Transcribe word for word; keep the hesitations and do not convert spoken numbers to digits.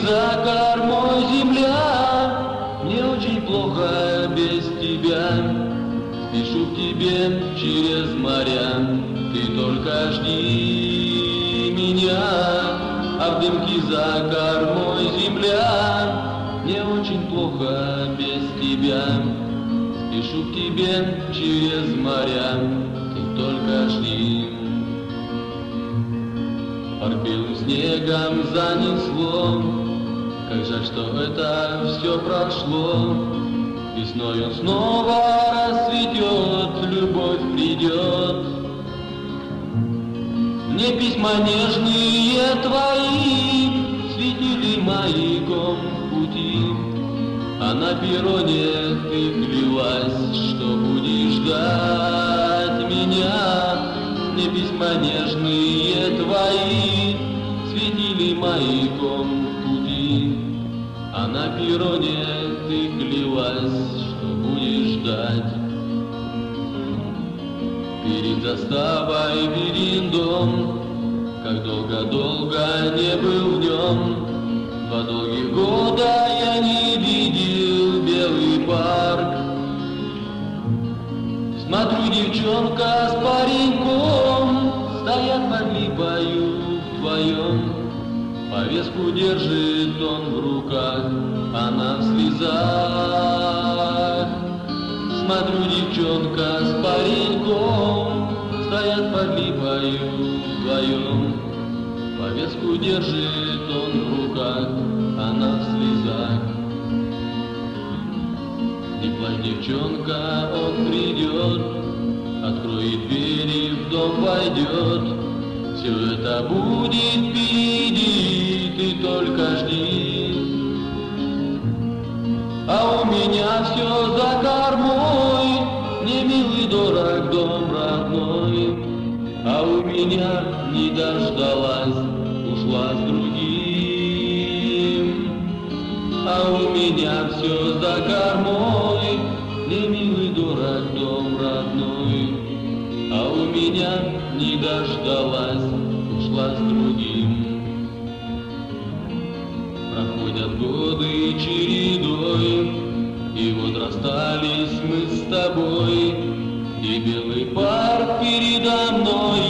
за кормой земля, мне очень плохо без тебя. Спешу к тебе через моря, ты только жди меня. А в дымке за кормой земля, мне очень плохо без тебя. Спешу к тебе через моря, ты только жди. Парк белым снегом занесло, как жаль, что это все прошло. Весной он снова расцветет, любовь придет. Мне письма нежные твои светили маяком пути, а на перроне ты клялась, что будешь ждать меня. Мне письма нежные твои светили маяком пути, а на перроне ты клялась, что будешь ждать. Перед заставой виден дом, как долго-долго не был в нем. Два долгих года я не видел белый парк. Смотрю, девчонка с пареньком стоят под липою вдвоем. Повестку держит он в руках, она в слезах. Смотрю, девчонка с пареньком стоят под липою вдвоем. Повестку держит он в руках, она в слезах. Не плачь, девчонка, он придет, откроет двери, в дом войдет. Все это будет впереди, ты только жди. А у меня все за кормой, мне милый дорог дом родной. А у меня не дождалась, ушла с другим. А у меня все за кормой, мне милый дорог дом родной. А у меня не дождалась, ушла с другим. Проходят годы чередой, и вот расстались мы с тобой. И белый парк передо мной,